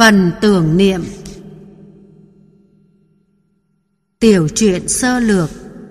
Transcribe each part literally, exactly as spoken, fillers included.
Phần tưởng niệm. Tiểu truyện sơ lược.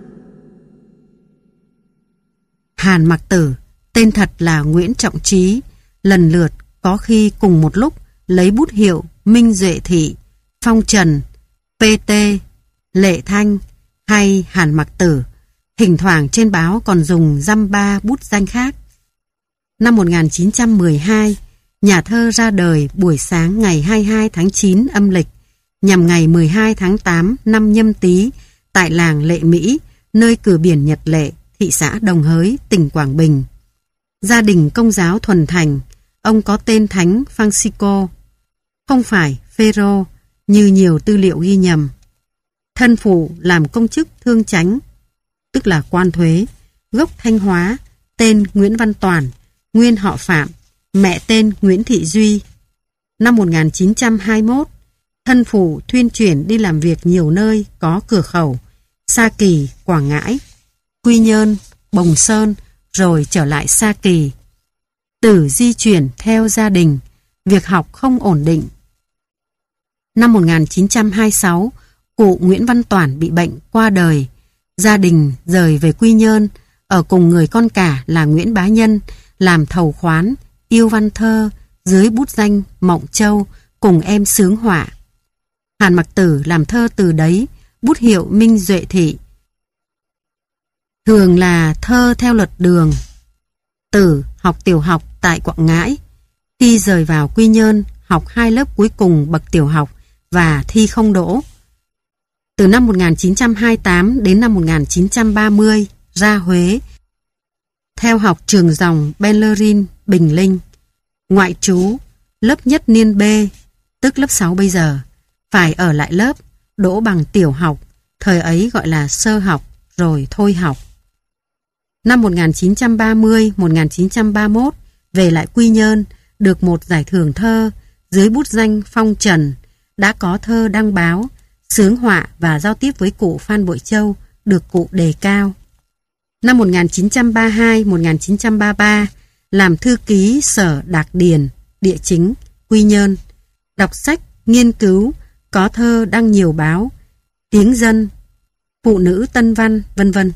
Hàn Mặc Tử, tên thật là Nguyễn Trọng Trí, lần lượt có khi cùng một lúc lấy bút hiệu Minh Duệ Thị, Phong Trần, pê tê, Lệ Thanh hay Hàn Mặc Tử. Thỉnh thoảng trên báo còn dùng dăm ba bút danh khác. Năm một nghìn chín trăm mười hai, nhà thơ ra đời buổi sáng ngày hai mươi hai tháng chín âm lịch, nhằm ngày mười hai tháng tám năm Nhâm Tý tại làng Lệ Mỹ, nơi cửa biển Nhật Lệ, thị xã Đồng Hới, tỉnh Quảng Bình. Gia đình công giáo thuần thành, ông có tên Thánh Francisco, không phải Phêrô như nhiều tư liệu ghi nhầm. Thân phụ làm công chức thương chánh, tức là quan thuế, gốc Thanh Hóa, tên Nguyễn Văn Toàn, nguyên họ Phạm, mẹ tên Nguyễn Thị Duy. Năm một nghìn chín trăm hai mươi mốt, thân phụ thuyên chuyển đi làm việc nhiều nơi có cửa khẩu, Sa Kỳ, Quảng Ngãi, Quy Nhơn, Bồng Sơn, rồi trở lại Sa Kỳ. Tử di chuyển theo gia đình, việc học không ổn định. Năm một nghìn chín trăm hai mươi sáu, cụ Nguyễn Văn Toản bị bệnh qua đời. Gia đình rời về Quy Nhơn, ở cùng người con cả là Nguyễn Bá Nhân, làm thầu khoán, yêu văn thơ, dưới bút danh Mộng Châu, cùng em sướng họa. Hàn Mặc Tử làm thơ từ đấy, bút hiệu Minh Duệ Thị. Thường là thơ theo luật đường. Tử học tiểu học tại Quảng Ngãi. Khi rời vào Quy Nhơn, học hai lớp cuối cùng bậc tiểu học và thi không đỗ. Từ năm một nghìn chín trăm hai mươi tám đến năm một nghìn chín trăm ba mươi ra Huế, theo học trường dòng Bellerin, Bình Linh. Ngoại trú, lớp nhất niên B, tức lớp sáu bây giờ, phải ở lại lớp, đỗ bằng tiểu học, thời ấy gọi là sơ học, rồi thôi học. Năm một nghìn chín trăm ba mươi đến một nghìn chín trăm ba mươi mốt, về lại Quy Nhơn, được một giải thưởng thơ, dưới bút danh Phong Trần, đã có thơ đăng báo, sướng họa và giao tiếp với cụ Phan Bội Châu, được cụ đề cao. Năm một nghìn chín trăm ba mươi hai đến một nghìn chín trăm ba mươi ba, làm thư ký Sở Đạc Điền, địa chính, Quy Nhơn. Đọc sách, nghiên cứu, có thơ đăng nhiều báo, Tiếng Dân, Phụ Nữ Tân Văn, vân vân.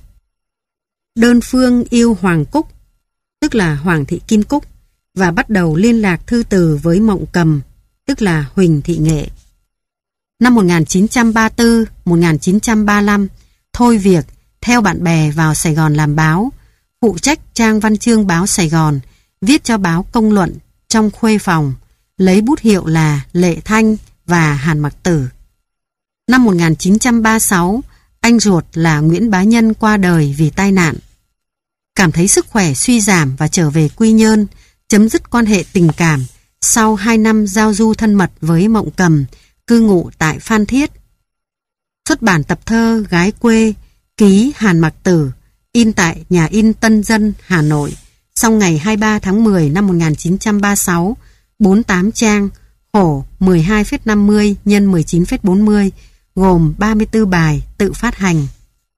Đơn phương yêu Hoàng Cúc, tức là Hoàng Thị Kim Cúc, và bắt đầu liên lạc thư từ với Mộng Cầm, tức là Huỳnh Thị Nghệ. Năm một nghìn chín trăm ba mươi tư đến một nghìn chín trăm ba mươi lăm, thôi việc, theo bạn bè vào Sài Gòn làm báo, phụ trách trang văn chương báo Sài Gòn, viết cho báo Công Luận trong khuê phòng, lấy bút hiệu là Lệ Thanh và Hàn Mặc Tử. Năm một nghìn chín trăm ba mươi sáu, anh ruột là Nguyễn Bá Nhân qua đời vì tai nạn. Cảm thấy sức khỏe suy giảm và trở về Quy Nhơn, chấm dứt quan hệ tình cảm sau hai năm giao du thân mật với Mộng Cầm, cư ngụ tại Phan Thiết. Xuất bản tập thơ Gái Quê, ký Hàn Mặc Tử, in tại nhà in Tân Dân, Hà Nội, xong ngày hai mươi ba tháng mười năm một nghìn chín trăm ba mươi sáu, bốn mươi tám trang, khổ mười hai phẩy năm mươi nhân mười chín phẩy bốn mươi, gồm ba mươi tư bài tự phát hành.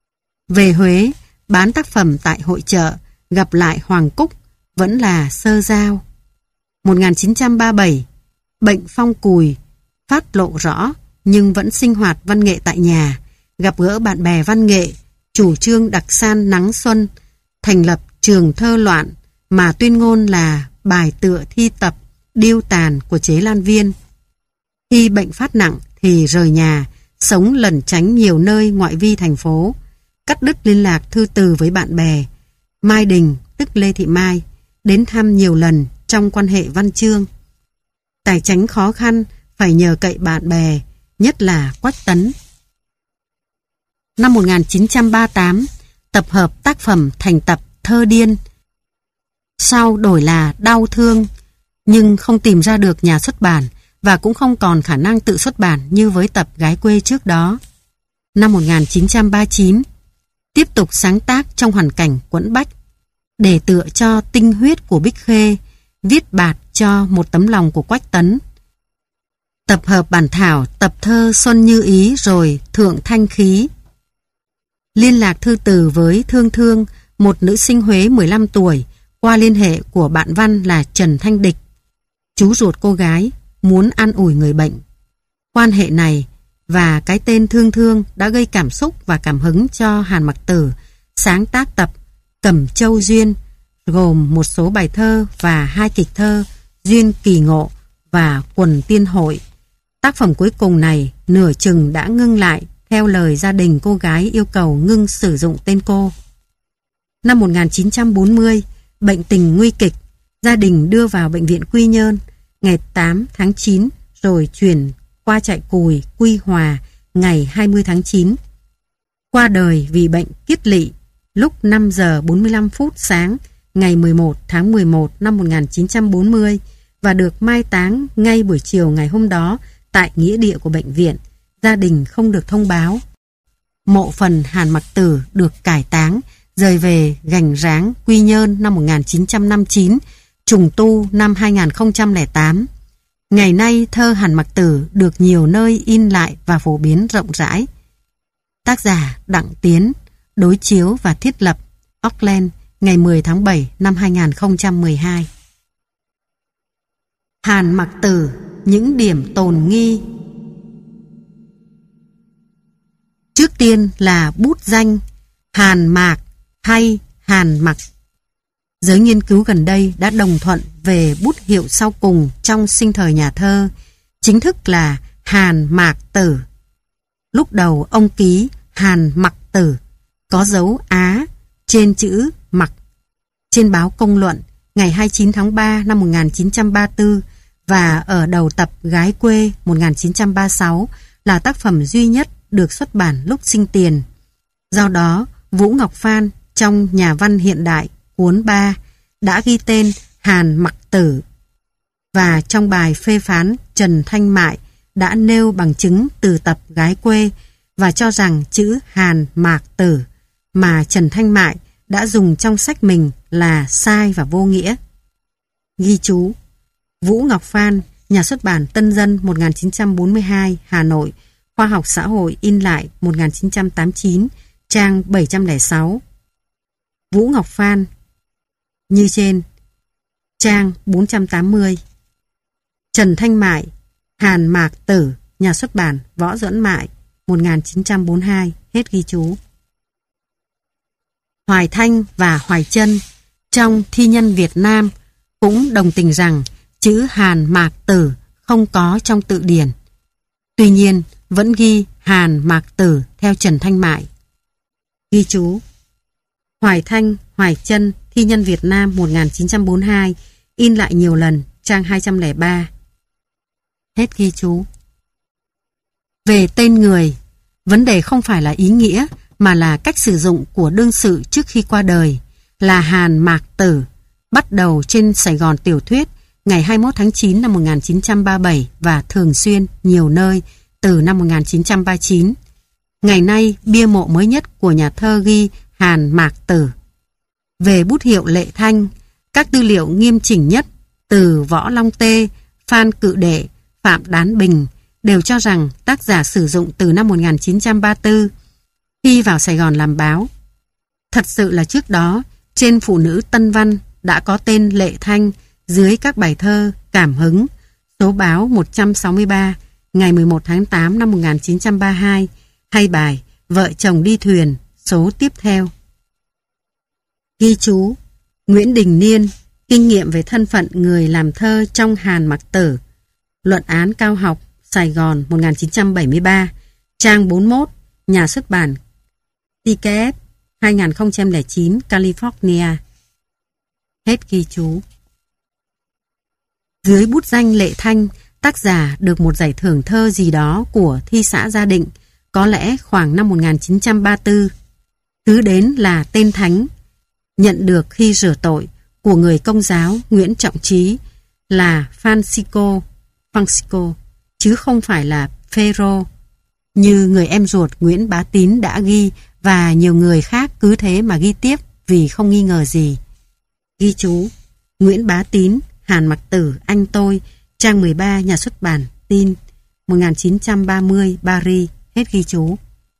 Về Huế, bán tác phẩm tại hội chợ, gặp lại Hoàng Cúc, vẫn là sơ giao. một nghìn chín trăm ba mươi bảy, bệnh phong cùi, phát lộ rõ, nhưng vẫn sinh hoạt văn nghệ tại nhà, gặp gỡ bạn bè văn nghệ, chủ trương đặc san nắng xuân, thành lập trường thơ loạn, mà tuyên ngôn là bài tựa thi tập, điêu tàn của Chế Lan Viên. Khi bệnh phát nặng thì rời nhà, sống lẩn tránh nhiều nơi ngoại vi thành phố, cắt đứt liên lạc thư từ với bạn bè. Mai Đình, tức Lê Thị Mai, đến thăm nhiều lần trong quan hệ văn chương. Tài chánh khó khăn, phải nhờ cậy bạn bè, nhất là Quách Tấn. Năm một nghìn chín trăm ba mươi tám, tập hợp tác phẩm thành tập Thơ Điên. Sau đổi là Đau Thương, nhưng không tìm ra được nhà xuất bản và cũng không còn khả năng tự xuất bản như với tập Gái Quê trước đó. Năm một nghìn chín trăm ba mươi chín, tiếp tục sáng tác trong hoàn cảnh quẫn bách, để tựa cho Tinh Huyết của Bích Khê, viết bạt cho Một Tấm Lòng của Quách Tấn. Tập hợp bản thảo tập thơ Xuân Như Ý, rồi Thượng Thanh Khí. Liên lạc thư từ với Thương Thương, một nữ sinh Huế mười lăm tuổi, qua liên hệ của bạn văn là Trần Thanh Địch, chú ruột cô gái, muốn an ủi người bệnh. Quan hệ này và cái tên Thương Thương đã gây cảm xúc và cảm hứng cho Hàn Mặc Tử sáng tác tập Cẩm Châu Duyên, gồm một số bài thơ và hai kịch thơ Duyên Kỳ Ngộ và Quần Tiên Hội. Tác phẩm cuối cùng này nửa chừng đã ngưng lại theo lời gia đình cô gái yêu cầu ngưng sử dụng tên cô. Năm một nghìn chín trăm bốn mươi, bệnh tình nguy kịch, gia đình đưa vào bệnh viện Quy Nhơn ngày tám tháng chín rồi chuyển qua trại Cùi, Quy Hòa ngày hai mươi tháng chín. Qua đời vì bệnh kiết lỵ lúc năm giờ bốn mươi lăm phút sáng ngày mười một tháng mười một năm một nghìn chín trăm bốn mươi và được mai táng ngay buổi chiều ngày hôm đó tại nghĩa địa của bệnh viện. Gia đình không được thông báo. Mộ phần Hàn Mặc Tử được cải táng, rời về Gành Ráng, Quy Nhơn năm một nghìn chín trăm năm mươi chín, trùng tu năm hai nghìn không trăm lẻ tám. Ngày nay thơ Hàn Mặc Tử được nhiều nơi in lại và phổ biến rộng rãi. Tác giả Đặng Tiến, đối chiếu và thiết lập Auckland ngày mười tháng bảy năm hai nghìn không trăm mười hai. Hàn Mặc Tử, những điểm tồn nghi. Trước tiên là bút danh Hàn Mạc hay Hàn Mặc. Giới nghiên cứu gần đây đã đồng thuận về bút hiệu sau cùng trong sinh thời nhà thơ, chính thức là Hàn Mạc Tử. Lúc đầu ông ký Hàn Mặc Tử, có dấu Á trên chữ Mặc. Trên báo Công luận ngày hai mươi chín tháng ba năm một nghìn chín trăm ba mươi tư và ở đầu tập Gái quê một nghìn chín trăm ba mươi sáu là tác phẩm duy nhất được xuất bản lúc sinh tiền. Do đó, Vũ Ngọc Phan trong Nhà văn hiện đại cuốn ba đã ghi tên Hàn Mặc Tử, và trong bài phê phán Trần Thanh Mại đã nêu bằng chứng từ tập Gái quê và cho rằng chữ Hàn Mạc Tử mà Trần Thanh Mại đã dùng trong sách mình là sai và vô nghĩa. Ghi chú: Vũ Ngọc Phan, Nhà xuất bản Tân Dân một nghìn chín trăm bốn mươi hai, Hà Nội, Khoa học Xã hội in lại một nghìn chín trăm tám mươi chín, trang bảy trăm lẻ sáu. Vũ Ngọc Phan như trên, trang bốn trăm tám mươi. Trần Thanh Mại, Hàn Mạc Tử, Nhà xuất bản Võ Duẫn Mại một nghìn chín trăm bốn mươi hai, hết ghi chú. Hoài Thanh và Hoài Trân trong Thi nhân Việt Nam cũng đồng tình rằng chữ Hàn Mạc Tử không có trong tự điển. Tuy nhiên, vẫn ghi Hàn Mạc Tử theo Trần Thanh Mại. Ghi chú: Hoài Thanh, Hoài Trân, Thi nhân Việt Nam một nghìn chín trăm bốn mươi hai, in lại nhiều lần, trang hai trăm lẻ ba. Hết ghi chú. Về tên người, vấn đề không phải là ý nghĩa mà là cách sử dụng của đương sự trước khi qua đời, là Hàn Mạc Tử, bắt đầu trên Sài Gòn Tiểu Thuyết ngày hai mươi mốt tháng chín năm một nghìn chín trăm ba mươi bảy và thường xuyên nhiều nơi từ năm một nghìn chín trăm ba mươi chín. Ngày nay, bia mộ mới nhất của nhà thơ ghi Hàn Mạc Tử. Về bút hiệu Lệ Thanh, các tư liệu nghiêm chỉnh nhất từ Võ Long Tê, Phan Cự Đệ, Phạm Đán Bình đều cho rằng tác giả sử dụng từ năm một nghìn chín trăm ba mươi tư khi vào Sài Gòn làm báo. Thật sự là trước đó, trên Phụ Nữ Tân Văn đã có tên Lệ Thanh dưới các bài thơ Cảm Hứng, số báo một trăm sáu mươi ba, ngày mười một tháng tám năm một nghìn chín trăm ba mươi hai, hay bài Vợ chồng đi thuyền, số tiếp theo. Ghi chú: Nguyễn Đình Niên, kinh nghiệm về thân phận người làm thơ trong Hàn Mặc Tử, luận án cao học, Sài Gòn một nghìn chín trăm bảy mươi ba, trang bốn mươi mốt, Nhà xuất bản tê ca ép hai nghìn không trăm lẻ chín, California. Hết ghi chú. Dưới bút danh Lệ Thanh, tác giả được một giải thưởng thơ gì đó của Thi xã Gia Định, có lẽ khoảng năm một nghìn chín trăm ba mươi tư. Thứ đến là tên thánh, nhận được khi rửa tội, của người Công giáo Nguyễn Trọng Trí, là Francisco, Francisco, chứ không phải là Phêrô, như người em ruột Nguyễn Bá Tín đã ghi, và nhiều người khác cứ thế mà ghi tiếp vì không nghi ngờ gì. Ghi chú: Nguyễn Bá Tín, Hàn Mặc Tử, anh tôi, trang mười ba, Nhà xuất bản Tin, một nghìn chín trăm ba mươi, Paris. Hết ghi chú.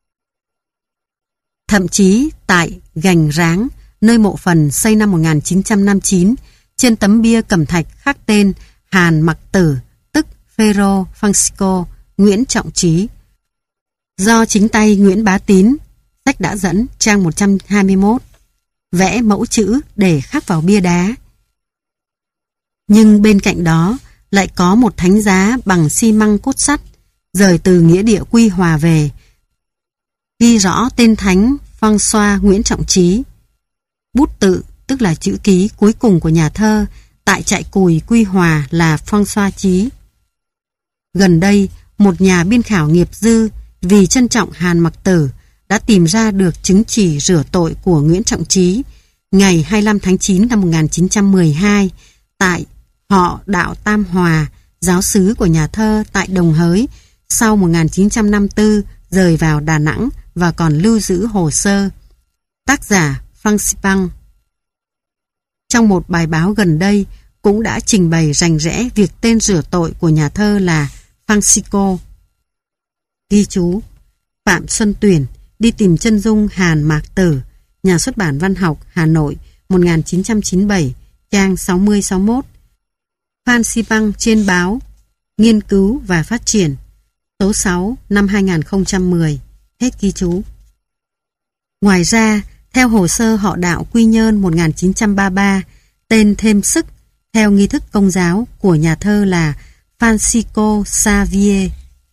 Thậm chí tại Gành Ráng, nơi mộ phần xây năm một nghìn chín trăm năm mươi chín, trên tấm bia cẩm thạch khắc tên Hàn Mặc Tử, tức Phêrô Francisco Nguyễn Trọng Trí. Do chính tay Nguyễn Bá Tín, sách đã dẫn trang một trăm hai mươi mốt, vẽ mẫu chữ để khắc vào bia đá. Nhưng bên cạnh đó lại có một thánh giá bằng xi măng cốt sắt, rời từ nghĩa địa Quy Hòa về, ghi rõ tên thánh François Nguyễn Trọng Trí. Bút tự, tức là chữ ký cuối cùng của nhà thơ tại trại cùi Quy Hòa là François Trí. Gần đây, một nhà biên khảo nghiệp dư vì trân trọng Hàn Mặc Tử đã tìm ra được chứng chỉ rửa tội của Nguyễn Trọng Trí ngày hai mươi lăm tháng chín năm một nghìn chín trăm mười hai tại họ Đạo Tam Hòa, giáo xứ của nhà thơ tại Đồng Hới, sau một nghìn chín trăm năm mươi tư rời vào Đà Nẵng và còn lưu giữ hồ sơ. Tác giả Phan Xipang trong một bài báo gần đây cũng đã trình bày rành rẽ việc tên rửa tội của nhà thơ là Francisco. Ghi chú: Phạm Xuân Tuyển, đi tìm chân dung Hàn Mạc Tử, Nhà xuất bản Văn học, Hà Nội, một nghìn chín trăm chín mươi bảy, trang sáu mươi sáu mươi mốt. Phan Xipang trên báo Nghiên cứu và Phát triển, số sáu năm hai nghìn không trăm mười. Hết ghi chú. Ngoài ra, theo hồ sơ họ Đạo Quy Nhơn một nghìn chín trăm ba mươi ba, tên thêm sức theo nghi thức công giáo của nhà thơ là Francisco Xavier.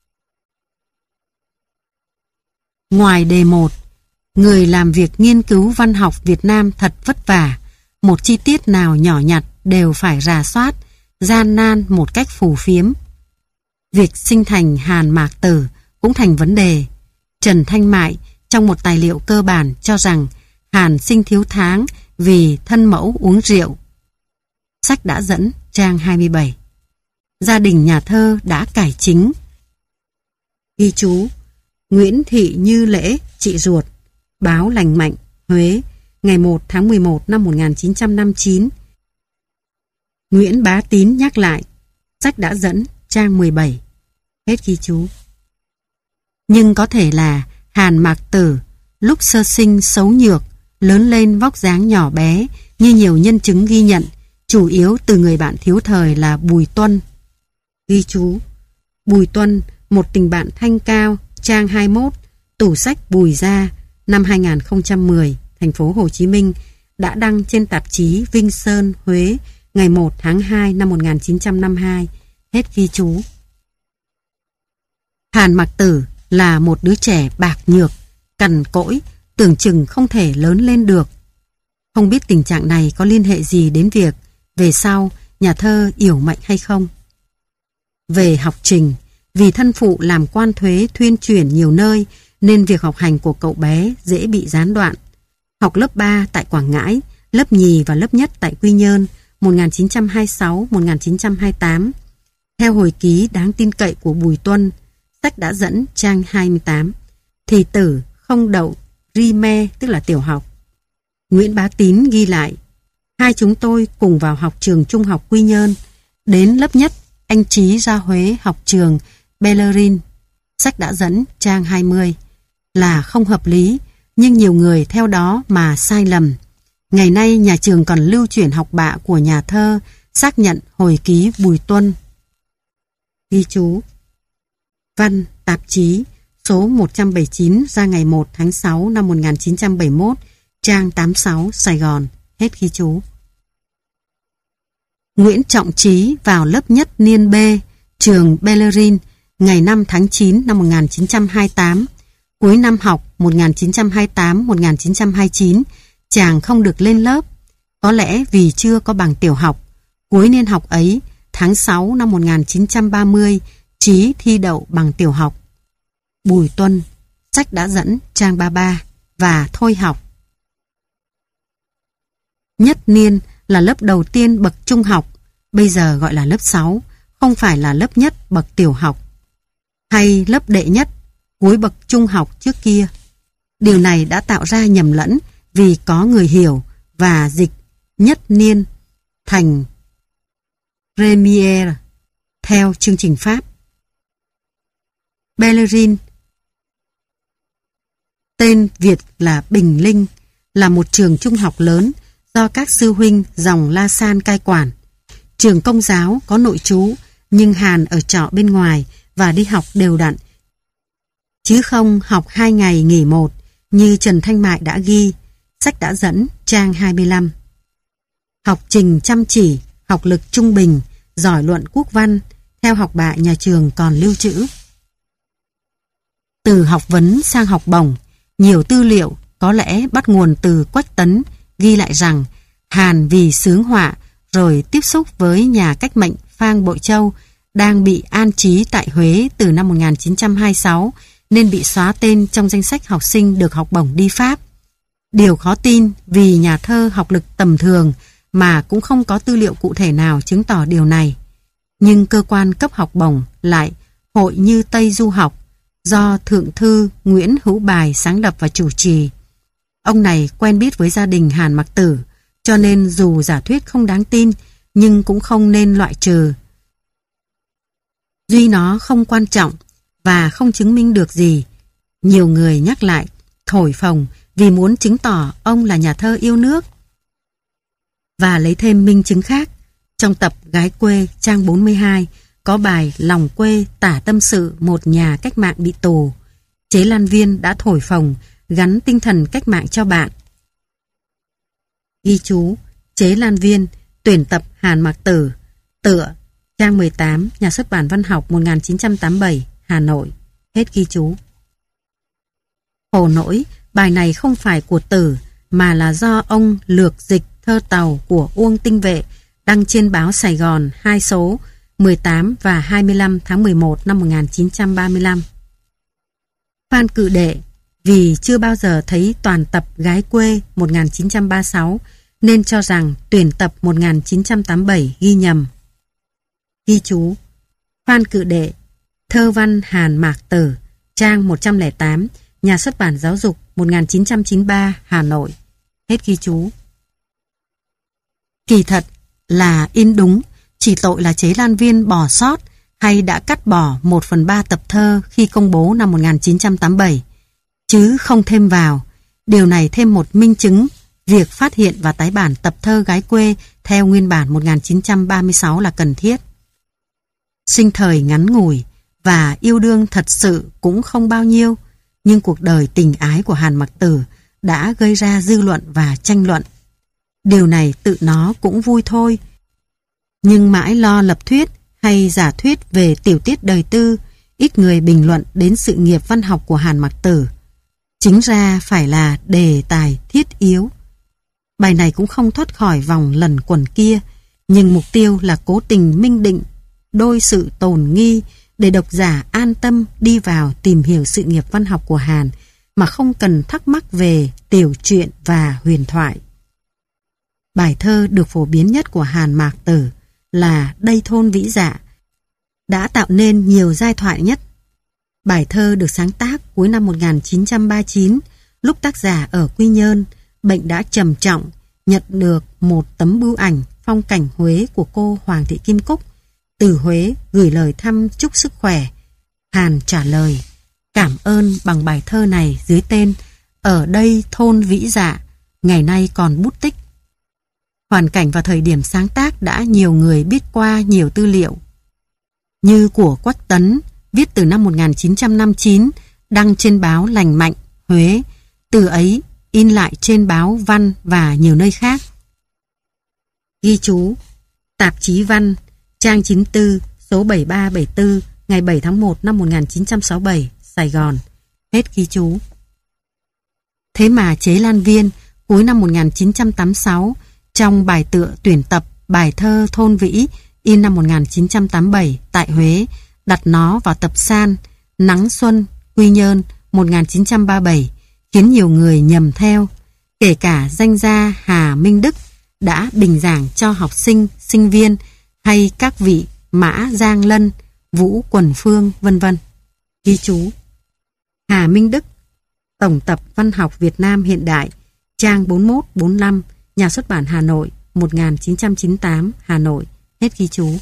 Ngoài đề một, người làm việc nghiên cứu văn học Việt Nam thật vất vả, một chi tiết nào nhỏ nhặt đều phải rà soát, gian nan một cách phù phiếm. Việc sinh thành Hàn Mạc Tử cũng thành vấn đề. Trần Thanh Mại trong một tài liệu cơ bản cho rằng Hàn sinh thiếu tháng vì thân mẫu uống rượu. Sách đã dẫn trang hai mươi bảy. Gia đình nhà thơ đã cải chính. Ghi chú: Nguyễn Thị Như Lễ, chị ruột, báo Lành Mạnh, Huế, ngày một tháng mười một năm một nghìn chín trăm năm mươi chín. Nguyễn Bá Tín nhắc lại. Sách đã dẫn trang mười bảy. Hết ghi chú. Nhưng có thể là Hàn Mạc Tử lúc sơ sinh xấu nhược, lớn lên vóc dáng nhỏ bé như nhiều nhân chứng ghi nhận, chủ yếu từ người bạn thiếu thời là Bùi Tuân. Ghi chú: Bùi Tuân, một tình bạn thanh cao, trang hai mươi mốt, tủ sách Bùi Gia, năm hai nghìn không trăm mười, thành phố Hồ Chí Minh, đã đăng trên tạp chí Vinh Sơn, Huế, ngày một tháng hai năm một nghìn chín trăm năm mươi hai. Hết ghi chú. Hàn Mạc Tử là một đứa trẻ bạc nhược, cằn cỗi, tưởng chừng không thể lớn lên được. Không biết tình trạng này có liên hệ gì đến việc về sau nhà thơ yểu mệnh hay không. Về học trình, vì thân phụ làm quan thuế thuyên chuyển nhiều nơi nên việc học hành của cậu bé dễ bị gián đoạn. Học lớp ba tại Quảng Ngãi, lớp nhì và lớp nhất tại Quy Nhơn, một nghìn chín trăm hai mươi sáu đến một nghìn chín trăm hai mươi tám. Theo hồi ký đáng tin cậy của Bùi Tuân, sách đã dẫn trang hai mươi tám, thì tử không đậu Rime, tức là tiểu học. Nguyễn Bá Tín ghi lại: Hai chúng tôi cùng vào học trường trung học Quy Nhơn. Đến lớp nhất, anh Trí ra Huế học trường Bellerin. Sách đã dẫn trang hai mươi. Là không hợp lý, nhưng nhiều người theo đó mà sai lầm. Ngày nay nhà trường còn lưu chuyển học bạ của nhà thơ, xác nhận hồi ký Bùi Tuân. Ghi chú: Văn, tạp chí, số một trăm bảy mươi chín ra ngày một tháng sáu năm một nghìn chín trăm bảy mươi mốt, trang tám mươi sáu, Sài Gòn. Hết ghi chú. Nguyễn Trọng Trí vào lớp nhất niên B, trường Bellerin, ngày năm tháng chín năm một nghìn chín trăm hai mươi tám. Cuối năm học một nghìn chín trăm hai mươi tám đến một nghìn chín trăm hai mươi chín, chàng không được lên lớp. Có lẽ vì chưa có bằng tiểu học. Cuối niên học ấy, tháng sáu năm một nghìn chín trăm ba mươi, Trí thi đậu bằng tiểu học. Bùi Tuân, sách đã dẫn trang ba mươi ba, và thôi học. Nhất niên là lớp đầu tiên bậc trung học, bây giờ gọi là lớp sáu, không phải là lớp nhất bậc tiểu học, hay lớp đệ nhất, cuối bậc trung học trước kia. Điều này đã tạo ra nhầm lẫn vì có người hiểu và dịch nhất niên thành Première theo chương trình Pháp. Bellerin, tên Việt là Bình Linh, là một trường trung học lớn do các sư huynh dòng La San cai quản. Trường công giáo có nội trú nhưng Hàn ở trọ bên ngoài và đi học đều đặn, chứ không học hai ngày nghỉ một như Trần Thanh Mại đã ghi. Sách đã dẫn trang hai mươi lăm. Học trình chăm chỉ, học lực trung bình, giỏi luận quốc văn, theo học bạ nhà trường còn lưu trữ. Từ học vấn sang học bổng, nhiều tư liệu có lẽ bắt nguồn từ Quách Tấn ghi lại rằng Hàn vì sướng họa rồi tiếp xúc với nhà cách mệnh Phang Bội Châu đang bị an trí tại Huế từ năm một nghìn chín trăm hai mươi sáu nên bị xóa tên trong danh sách học sinh được học bổng đi Pháp. Điều khó tin vì nhà thơ học lực tầm thường mà cũng không có tư liệu cụ thể nào chứng tỏ điều này. Nhưng cơ quan cấp học bổng lại Hội Như Tây Du học do Thượng thư Nguyễn Hữu Bài sáng lập và chủ trì. Ông này quen biết với gia đình Hàn Mặc Tử, cho nên dù giả thuyết không đáng tin nhưng cũng không nên loại trừ. Duy nó không quan trọng và không chứng minh được gì. Nhiều người nhắc lại, thổi phồng vì muốn chứng tỏ ông là nhà thơ yêu nước. Và lấy thêm minh chứng khác. Trong tập Gái quê trang bốn mươi hai có bài Lòng quê tả tâm sự một nhà cách mạng bị tù. Chế Lan Viên đã thổi phồng gắn tinh thần cách mạng cho bạn. Ghi chú: Chế Lan Viên, tuyển tập Hàn Mặc Tử, tựa trang mười tám, Nhà xuất bản Văn học một nghìn chín trăm tám mươi bảy, Hà Nội. Hết ghi chú. Hồ nỗi, bài này không phải của Tử mà là do ông lược dịch thơ tàu của Uông Tinh Vệ đăng trên báo Sài Gòn hai số mười tám và hai mươi lăm tháng mười một năm một nghìn chín trăm ba mươi lăm. Phan Cự Đệ vì chưa bao giờ thấy toàn tập Gái quê một nghìn chín trăm ba mươi sáu nên cho rằng tuyển tập một nghìn chín trăm tám mươi bảy ghi nhầm. Ghi chú: Phan Cự Đệ, thơ văn Hàn Mạc Tử, trang một trăm lẻ tám, Nhà xuất bản Giáo dục một nghìn chín trăm chín mươi ba, Hà Nội. Hết ghi chú. Kỳ thật là in đúng, chỉ tội là Chế Lan Viên bỏ sót hay đã cắt bỏ một phần ba tập thơ khi công bố năm một nghìn chín trăm tám mươi bảy, chứ không thêm vào. Điều này thêm một minh chứng việc phát hiện và tái bản tập thơ Gái quê theo nguyên bản một nghìn chín trăm ba mươi sáu là cần thiết. Sinh thời ngắn ngủi và yêu đương thật sự cũng không bao nhiêu, nhưng cuộc đời tình ái của Hàn Mặc Tử đã gây ra dư luận và tranh luận. Điều này tự nó cũng vui thôi, nhưng mãi lo lập thuyết hay giả thuyết về tiểu tiết đời tư, ít người bình luận đến sự nghiệp văn học của Hàn Mặc Tử. Chính ra phải là đề tài thiết yếu. Bài này cũng không thoát khỏi vòng lẩn quẩn kia, nhưng mục tiêu là cố tình minh định đôi sự tồn nghi để độc giả an tâm đi vào tìm hiểu sự nghiệp văn học của Hàn mà không cần thắc mắc về tiểu truyện và huyền thoại. Bài thơ được phổ biến nhất của Hàn Mạc Tử là Đây thôn vĩ dạ, đã tạo nên nhiều giai thoại nhất. Bài thơ được sáng tác cuối năm một nghìn chín trăm ba mươi chín, lúc tác giả ở Quy Nhơn, bệnh đã trầm trọng, nhận được một tấm bưu ảnh phong cảnh Huế của cô Hoàng Thị Kim Cúc, từ Huế gửi lời thăm chúc sức khỏe. Hàn trả lời cảm ơn bằng bài thơ này dưới tên Ở đây thôn vĩ dạ, ngày nay còn bút tích. Hoàn cảnh và thời điểm sáng tác đã nhiều người biết qua nhiều tư liệu, như của Quách Tấn, viết từ năm một nghìn chín trăm năm mươi chín, đăng trên báo Lành Mạnh, Huế, từ ấy in lại trên báo Văn và nhiều nơi khác. Ghi chú: Tạp chí Văn, trang chín mươi tư, số bảy ba bảy tư, ngày bảy tháng một năm một nghìn chín trăm sáu mươi bảy, Sài Gòn. Hết ghi chú. Thế mà Chế Lan Viên, cuối năm một nghìn chín trăm tám mươi sáu, trong bài tựa tuyển tập bài thơ Thôn Vĩ, in năm một nghìn chín trăm tám mươi bảy tại Huế, đặt nó vào tập san Nắng Xuân, Quy Nhơn một nghìn chín trăm ba mươi bảy, khiến nhiều người nhầm theo, kể cả danh gia Hà Minh Đức đã bình giảng cho học sinh, sinh viên hay các vị Mã Giang Lân, Vũ Quần Phương, vân vân. Ghi chú: Hà Minh Đức, Tổng tập Văn học Việt Nam hiện đại, trang bốn mươi mốt bốn mươi lăm, Nhà xuất bản Hà Nội, một nghìn chín trăm chín mươi tám, Hà Nội. Hết ghi chú.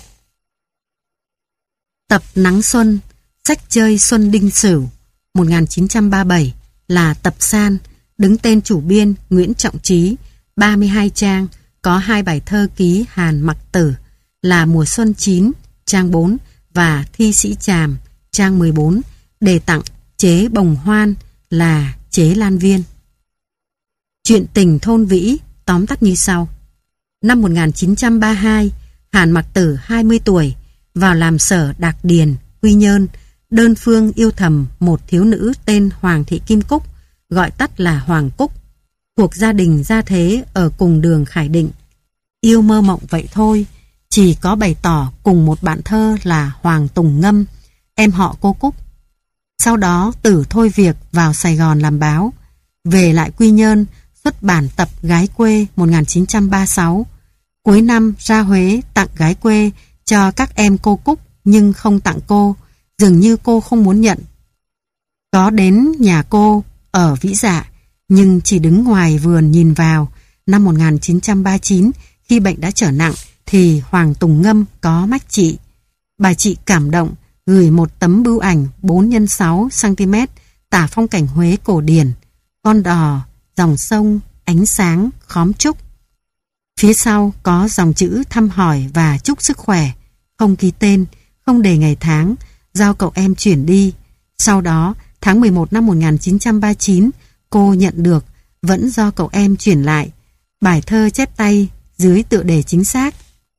Tập Nắng Xuân, sách chơi Xuân Đinh Sửu, một nghìn chín trăm ba mươi bảy, là tập san, đứng tên chủ biên Nguyễn Trọng Trí, ba mươi hai trang, có hai bài thơ ký Hàn Mặc Tử là Mùa Xuân chín trang bốn và Thi sĩ Tràm, trang mười bốn, đề tặng chế Bồng Hoan là chế Lan Viên. Chuyện tình thôn Vĩ tóm tắt như sau. Năm một nghìn chín trăm ba mươi hai, Hàn Mặc Tử hai mươi tuổi, vào làm sở Đạc Điền, Quy Nhơn, đơn phương yêu thầm một thiếu nữ tên Hoàng Thị Kim Cúc, gọi tắt là Hoàng Cúc, thuộc gia đình gia thế ở cùng đường Khải Định. Yêu mơ mộng vậy thôi, chỉ có bày tỏ cùng một bạn thơ là Hoàng Tùng Ngâm, em họ cô Cúc. Sau đó Tử thôi việc vào Sài Gòn làm báo, về lại Quy Nhơn xuất bản tập Gái Quê một nghìn chín trăm ba mươi sáu. Cuối năm ra Huế tặng Gái Quê cho các em cô Cúc nhưng không tặng cô, dường như cô không muốn nhận. Có đến nhà cô ở Vĩ Dạ nhưng chỉ đứng ngoài vườn nhìn vào. Năm một nghìn chín trăm ba mươi chín, khi bệnh đã trở nặng thì Hoàng Tùng Ngâm có mách chị. Bà chị cảm động gửi một tấm bưu ảnh bốn nhân sáu xăng-ti-mét tả phong cảnh Huế cổ điển, con đò, dòng sông, ánh sáng, khóm trúc. Phía sau có dòng chữ thăm hỏi và chúc sức khỏe, không ký tên, không đề ngày tháng, giao cậu em chuyển đi. Sau đó, tháng mười một năm một nghìn chín trăm ba mươi chín, cô nhận được, vẫn do cậu em chuyển lại, bài thơ chép tay dưới tựa đề chính xác.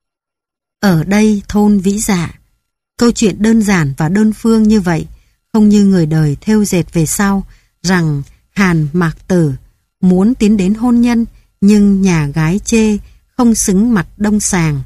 Ở đây thôn Vĩ Dạ. Câu chuyện đơn giản và đơn phương như vậy, không như người đời thêu dệt về sau rằng Hàn Mạc Tử muốn tiến đến hôn nhân nhưng nhà gái chê không xứng mặt đông sàng.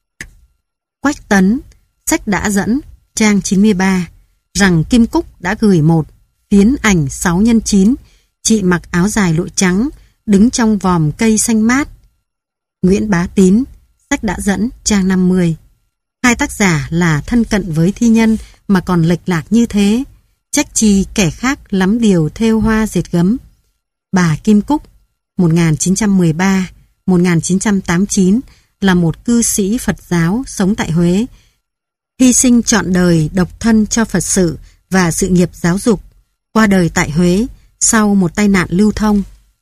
Quách Tấn, sách đã dẫn, trang chín mươi ba, rằng Kim Cúc đã gửi một phiến ảnh sáu nhân chín, chị mặc áo dài lụa trắng, đứng trong vòm cây xanh mát. Nguyễn Bá Tín, sách đã dẫn, trang năm mươi. Hai tác giả là thân cận với thi nhân mà còn lệch lạc như thế, trách chi kẻ khác lắm điều thêu hoa dệt gấm. Bà Kim Cúc, một nghìn chín trăm mười ba đến một nghìn chín trăm tám mươi chín, là một cư sĩ Phật giáo sống tại Huế, hy sinh trọn đời độc thân cho Phật sự và sự nghiệp giáo dục, qua đời tại Huế sau một tai nạn lưu thông.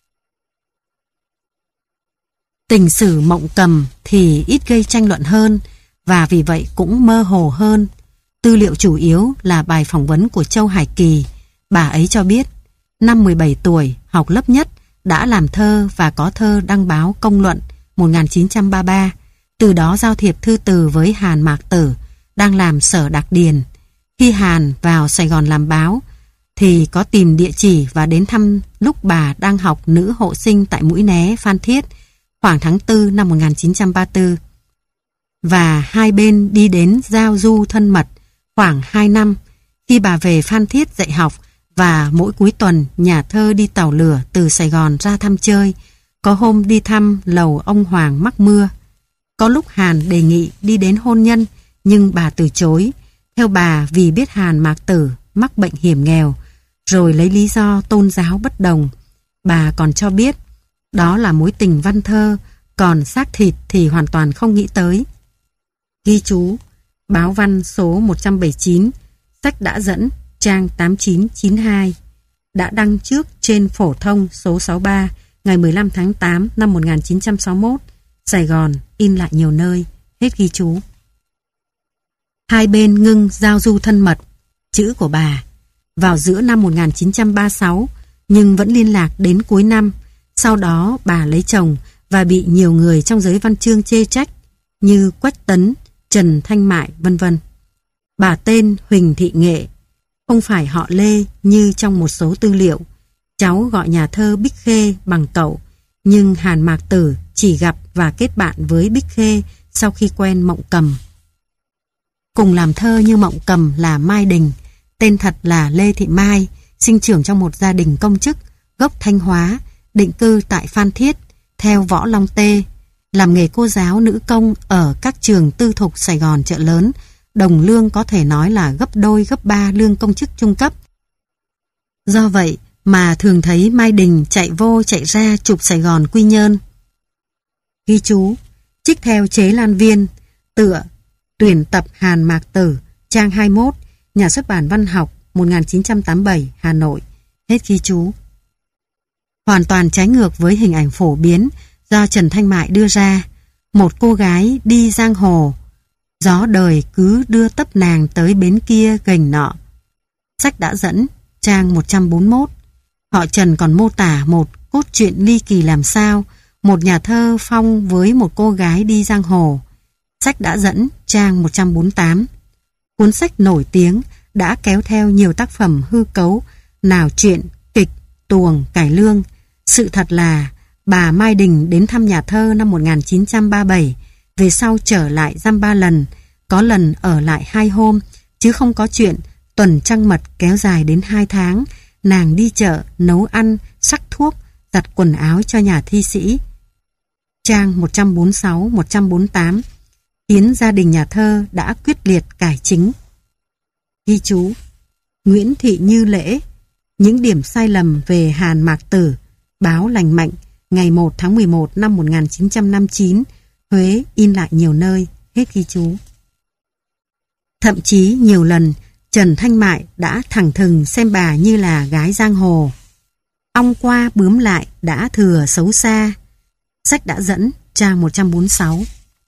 Tình sử Mộng Cầm thì ít gây tranh luận hơn và vì vậy cũng mơ hồ hơn. Tư liệu chủ yếu là bài phỏng vấn của Châu Hải Kỳ. Bà ấy cho biết, năm mười bảy tuổi, học lớp nhất, đã làm thơ và có thơ đăng báo Công Luận một nghìn chín trăm ba mươi ba. Từ đó giao thiệp thư từ với Hàn Mạc Tử, đang làm sở Đạc Điền. Khi Hàn vào Sài Gòn làm báo, thì có tìm địa chỉ và đến thăm lúc bà đang học nữ hộ sinh tại Mũi Né, Phan Thiết, khoảng tháng tư năm một nghìn chín trăm ba mươi tư. Và hai bên đi đến giao du thân mật khoảng hai năm. Khi bà về Phan Thiết dạy học và mỗi cuối tuần nhà thơ đi tàu lửa từ Sài Gòn ra thăm chơi, có hôm đi thăm lầu ông Hoàng mắc mưa. Có lúc Hàn đề nghị đi đến hôn nhân nhưng bà từ chối. Theo bà, vì biết Hàn Mạc Tử mắc bệnh hiểm nghèo, rồi lấy lý do tôn giáo bất đồng. Bà còn cho biết đó là mối tình văn thơ, còn xác thịt thì hoàn toàn không nghĩ tới. Ghi chú, báo văn số một trăm bảy mươi chín, sách đã dẫn, trang tám mươi chín chín mươi hai, đã đăng trước trên phổ thông số sáu mươi ba ngày mười lăm tháng tám năm một nghìn chín trăm sáu mươi mốt, Sài Gòn, in lại nhiều nơi. Hết ghi chú. Hai bên ngưng giao du thân mật, chữ của bà, vào giữa năm một nghìn chín trăm ba mươi sáu, nhưng vẫn liên lạc đến cuối năm. Sau đó bà lấy chồng và bị nhiều người trong giới văn chương chê trách như Quách Tấn, Trần Thanh Mại, vân vân. Bà tên Huỳnh Thị Nghệ, không phải họ Lê như trong một số tư liệu. Cháu gọi nhà thơ Bích Khê bằng cậu, nhưng Hàn Mạc Tử chỉ gặp và kết bạn với Bích Khê sau khi quen Mộng Cầm. Cùng làm thơ như Mộng Cầm là Mai Đình, tên thật là Lê Thị Mai, sinh trưởng trong một gia đình công chức, gốc Thanh Hóa, định cư tại Phan Thiết, theo Võ Long Tê, làm nghề cô giáo nữ công ở các trường tư thục Sài Gòn Chợ Lớn, đồng lương có thể nói là gấp đôi gấp ba lương công chức trung cấp. Do vậy mà thường thấy Mai Đình chạy vô chạy ra chụp Sài Gòn Quy Nhơn. Ghi chú, trích theo chế Lan Viên, tựa tuyển tập Hàn Mạc Tử, trang hai mươi mốt, Nhà xuất bản Văn học, một nghìn chín trăm tám mươi bảy, Hà Nội. Hết ghi chú. Hoàn toàn trái ngược với hình ảnh phổ biến do Trần Thanh Mại đưa ra, một cô gái đi giang hồ, Gió đời cứ đưa tấp nàng tới bến kia gành nọ. Sách đã dẫn, trang một trăm bốn mươi mốt. Họ Trần còn mô tả một cốt truyện ly kỳ làm sao một nhà thơ phong với một cô gái đi giang hồ. Sách đã dẫn, trang một trăm bốn mươi tám. Cuốn sách nổi tiếng đã kéo theo nhiều tác phẩm hư cấu, nào truyện, kịch, tuồng, cải lương. Sự thật là bà Mai Đình đến thăm nhà thơ năm một nghìn chín trăm ba mươi bảy, về sau trở lại dăm ba lần, có lần ở lại hai hôm, chứ không có chuyện tuần trăng mật kéo dài đến hai tháng. Nàng đi chợ, nấu ăn, sắc thuốc, giặt quần áo cho nhà thi sĩ. Trang một trăm bốn mươi sáu, một trăm bốn mươi tám khiến gia đình nhà thơ đã quyết liệt cải chính. Ghi chú: Nguyễn Thị Như Lễ, những điểm sai lầm về Hàn Mạc Tử, báo Lành Mạnh, ngày một tháng mười một năm một nghìn chín trăm năm mươi chín, Huế, in lại nhiều nơi. Hết ghi chú. Thậm chí nhiều lần Trần Thanh Mại đã thẳng thừng xem bà như là gái giang hồ. Ong qua bướm lại đã thừa xấu xa. Sách đã dẫn, trang một trăm bốn mươi sáu.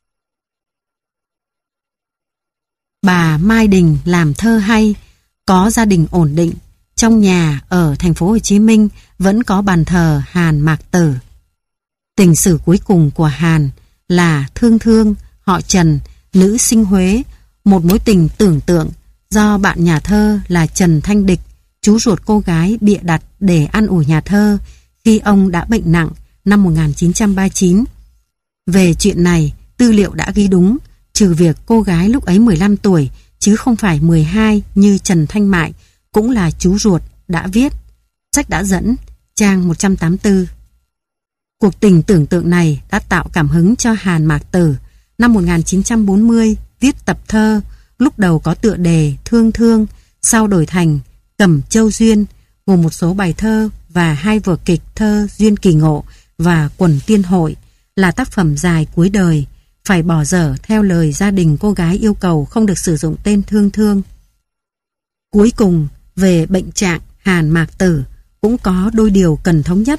Bà Mai Đình làm thơ hay, có gia đình ổn định, trong nhà ở thành phố Hồ Chí Minh vẫn có bàn thờ Hàn Mạc Tử. Tình sử cuối cùng của Hàn là Thương Thương, họ Trần, nữ sinh Huế, một mối tình tưởng tượng do bạn nhà thơ là Trần Thanh Địch, chú ruột cô gái, bịa đặt để an ủi nhà thơ khi ông đã bệnh nặng năm một nghìn chín trăm ba mươi chín. Về chuyện này, tư liệu đã ghi đúng, trừ việc cô gái lúc ấy mười lăm tuổi chứ không phải mười hai như Trần Thanh Mại, cũng là chú ruột, đã viết. Sách đã dẫn, trang một trăm tám mươi tư. Cuộc tình tưởng tượng này đã tạo cảm hứng cho Hàn Mạc Tử năm một nghìn chín trăm bốn mươi viết tập thơ, lúc đầu có tựa đề Thương Thương, sau đổi thành Cẩm Châu Duyên, gồm một số bài thơ và hai vở kịch thơ Duyên Kỳ Ngộ và Quần Tiên Hội, là tác phẩm dài cuối đời, phải bỏ dở theo lời gia đình cô gái yêu cầu không được sử dụng tên Thương Thương. Cuối cùng, về bệnh trạng Hàn Mạc Tử cũng có đôi điều cần thống nhất.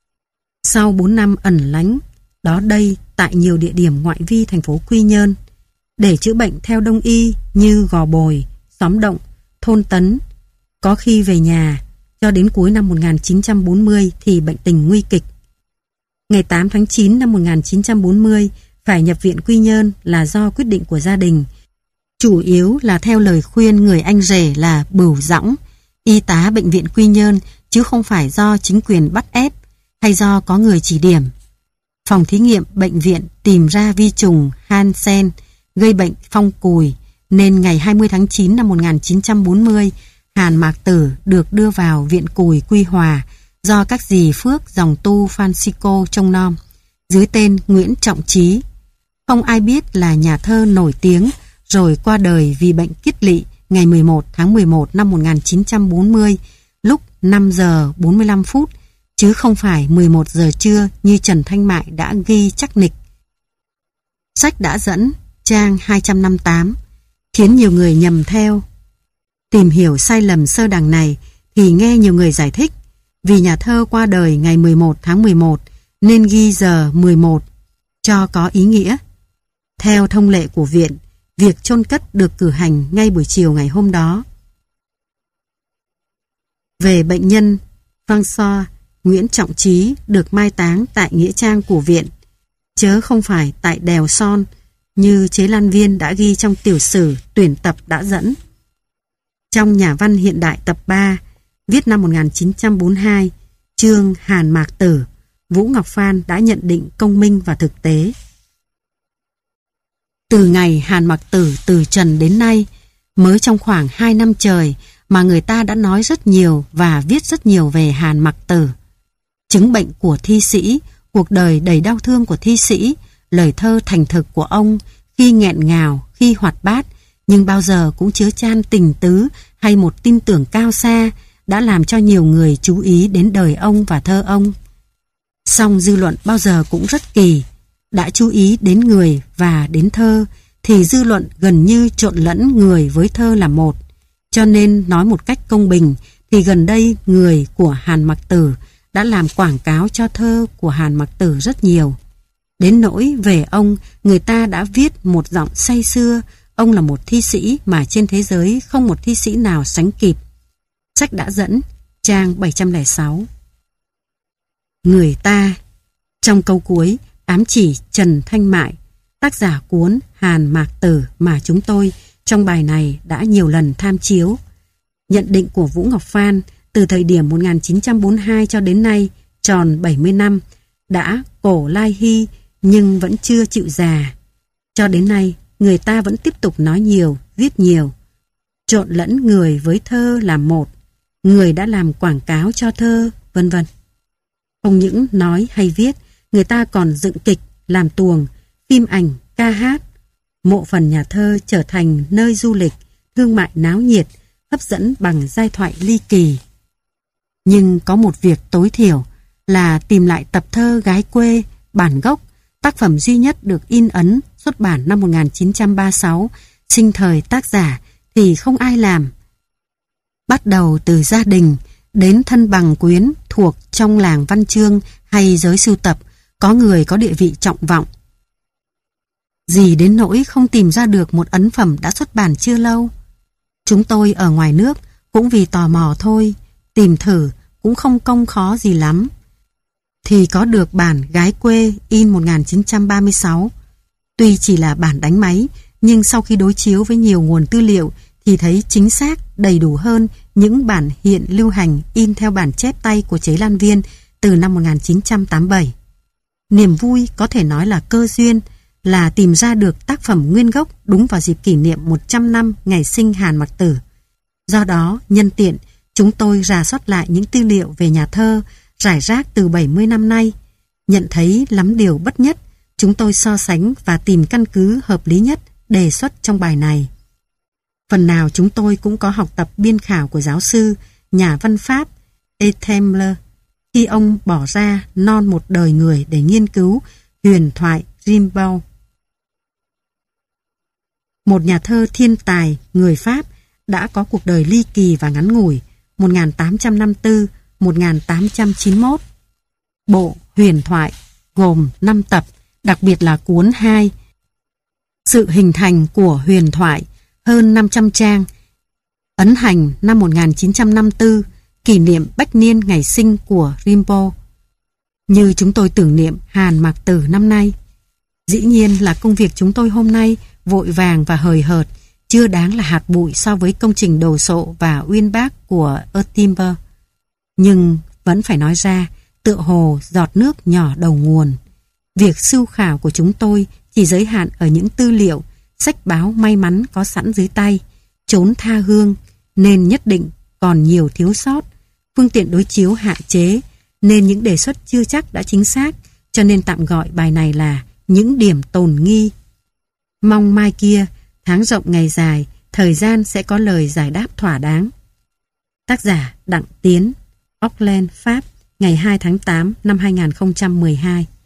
Sau bốn năm ẩn lánh, đó đây tại nhiều địa điểm ngoại vi thành phố Quy Nhơn, để chữa bệnh theo đông y như Gò Bồi, Xóm Động, Thôn Tấn. Có khi về nhà, cho đến cuối năm một nghìn chín trăm bốn mươi thì bệnh tình nguy kịch. Ngày tám tháng chín năm một nghìn chín trăm bốn mươi, phải nhập viện Quy Nhơn là do quyết định của gia đình, chủ yếu là theo lời khuyên người anh rể là Bửu Dõng, y tá bệnh viện Quy Nhơn, chứ không phải do chính quyền bắt ép hay do có người chỉ điểm. Phòng thí nghiệm bệnh viện tìm ra vi trùng Hansen gây bệnh phong cùi, nên ngày hai mươi tháng chín năm một nghìn chín trăm bốn mươi, Hàn Mạc Tử được đưa vào viện Cùi Quy Hòa do các dì Phước dòng tu Francisco trông nom, dưới tên Nguyễn Trọng Trí. Không ai biết là nhà thơ nổi tiếng rồi qua đời vì bệnh kiết lỵ ngày mười một tháng mười một năm một nghìn chín trăm bốn mươi lúc năm giờ bốn mươi lăm phút, chứ không phải mười một giờ trưa như Trần Thanh Mại đã ghi chắc nịch. Sách đã dẫn, trang hai trăm năm mươi tám, khiến nhiều người nhầm theo. Tìm hiểu sai lầm sơ đẳng này thì nghe nhiều người giải thích, vì nhà thơ qua đời ngày mười một tháng mười một nên ghi giờ mười một cho có ý nghĩa. Theo thông lệ của viện, việc chôn cất được cử hành ngay buổi chiều ngày hôm đó. Về bệnh nhân François Nguyễn Trọng Trí được mai táng tại nghĩa trang của viện, chớ không phải tại đèo Son như Chế Lan Viên đã ghi trong tiểu sử tuyển tập đã dẫn. Trong Nhà văn hiện đại tập ba, viết năm một nghìn chín trăm bốn mươi hai, chương Hàn Mạc Tử, Vũ Ngọc Phan đã nhận định công minh và thực tế. Từ ngày Hàn Mạc Tử từ trần đến nay, mới trong khoảng hai năm trời mà người ta đã nói rất nhiều và viết rất nhiều về Hàn Mạc Tử. Chứng bệnh của thi sĩ, cuộc đời đầy đau thương của thi sĩ, lời thơ thành thực của ông, khi nghẹn ngào, khi hoạt bát, nhưng bao giờ cũng chứa chan tình tứ hay một tin tưởng cao xa, đã làm cho nhiều người chú ý đến đời ông và thơ ông. Song dư luận bao giờ cũng rất kỳ, đã chú ý đến người và đến thơ, thì dư luận gần như trộn lẫn người với thơ là một. Cho nên nói một cách công bình, thì gần đây người của Hàn Mạc Tử đã làm quảng cáo cho thơ của Hàn Mạc Tử rất nhiều. Đến nỗi về ông, người ta đã viết một giọng say sưa, ông là một thi sĩ mà trên thế giới không một thi sĩ nào sánh kịp. Sách đã dẫn, trang bảy trăm lẻ sáu. Người ta, trong câu cuối, ám chỉ Trần Thanh Mại, tác giả cuốn Hàn Mạc Tử mà chúng tôi trong bài này đã nhiều lần tham chiếu. Nhận định của Vũ Ngọc Phan từ thời điểm một nghìn chín trăm bốn mươi hai cho đến nay tròn bảy mươi năm, đã cổ lai hy nhưng vẫn chưa chịu già. Cho đến nay, người ta vẫn tiếp tục nói nhiều, viết nhiều. Trộn lẫn người với thơ làm một, người đã làm quảng cáo cho thơ, vân vân. Không những nói hay viết, người ta còn dựng kịch, làm tuồng, phim ảnh, ca hát. Mộ phần nhà thơ trở thành nơi du lịch, thương mại náo nhiệt, hấp dẫn bằng giai thoại ly kỳ. Nhưng có một việc tối thiểu là tìm lại tập thơ Gái quê, bản gốc, tác phẩm duy nhất được in ấn xuất bản năm một nghìn chín trăm ba mươi sáu, sinh thời tác giả thì không ai làm. Bắt đầu từ gia đình đến thân bằng quyến thuộc trong làng văn chương hay giới sưu tập, có người có địa vị trọng vọng. Gì đến nỗi không tìm ra được một ấn phẩm đã xuất bản chưa lâu. Chúng tôi ở ngoài nước cũng vì tò mò thôi, tìm thử cũng không công khó gì lắm. Thì có được bản Gái quê in một nghìn chín trăm ba mươi sáu. Tuy chỉ là bản đánh máy, nhưng sau khi đối chiếu với nhiều nguồn tư liệu thì thấy chính xác, đầy đủ hơn những bản hiện lưu hành in theo bản chép tay của Chế Lan Viên từ năm một nghìn chín trăm tám mươi bảy. Niềm vui có thể nói là cơ duyên, là tìm ra được tác phẩm nguyên gốc đúng vào dịp kỷ niệm một trăm năm ngày sinh Hàn Mặc Tử. Do đó, nhân tiện, chúng tôi rà soát lại những tư liệu về nhà thơ rải rác từ bảy mươi năm nay. Nhận thấy lắm điều bất nhất, chúng tôi so sánh và tìm căn cứ hợp lý nhất đề xuất trong bài này. Phần nào chúng tôi cũng có học tập biên khảo của giáo sư, nhà văn Pháp Etemler, khi ông bỏ ra non một đời người để nghiên cứu huyền thoại Rimbaud. Một nhà thơ thiên tài người Pháp đã có cuộc đời ly kỳ và ngắn ngủi, một nghìn tám trăm năm mươi tư đến một nghìn tám trăm chín mươi mốt. Bộ huyền thoại gồm năm tập, đặc biệt là cuốn hai, Sự hình thành của huyền thoại, hơn năm trăm trang, ấn hành năm một nghìn chín trăm năm mươi tư, kỷ niệm bách niên ngày sinh của Rimbaud. Như chúng tôi tưởng niệm Hàn Mạc Tử năm nay. Dĩ nhiên là công việc chúng tôi hôm nay vội vàng và hời hợt, chưa đáng là hạt bụi so với công trình đồ sộ và uyên bác của Eutimber. Nhưng vẫn phải nói ra, tựa hồ giọt nước nhỏ đầu nguồn. Việc sưu khảo của chúng tôi chỉ giới hạn ở những tư liệu, sách báo may mắn có sẵn dưới tay, trốn tha hương, nên nhất định còn nhiều thiếu sót. Phương tiện đối chiếu hạn chế, nên những đề xuất chưa chắc đã chính xác, cho nên tạm gọi bài này là những điểm tồn nghi. Mong mai kia, tháng rộng ngày dài, thời gian sẽ có lời giải đáp thỏa đáng. Tác giả Đặng Tiến, Auckland, Pháp, ngày hai tháng tám năm hai nghìn không trăm mười hai.